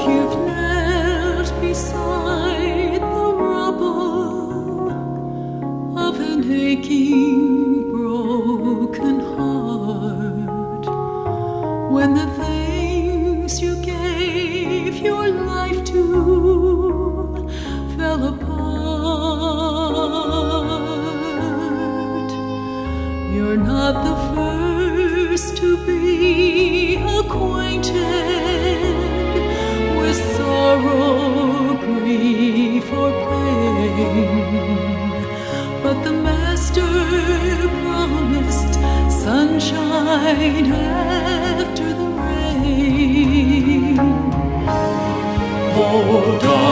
you've knelt beside the rubble of an aching, broken heart, when the things you gave your life to fell apart, you're not the first to be acquainted with sorrow, grief, or pain, but the Master promised sunshine after the rain. Hold on.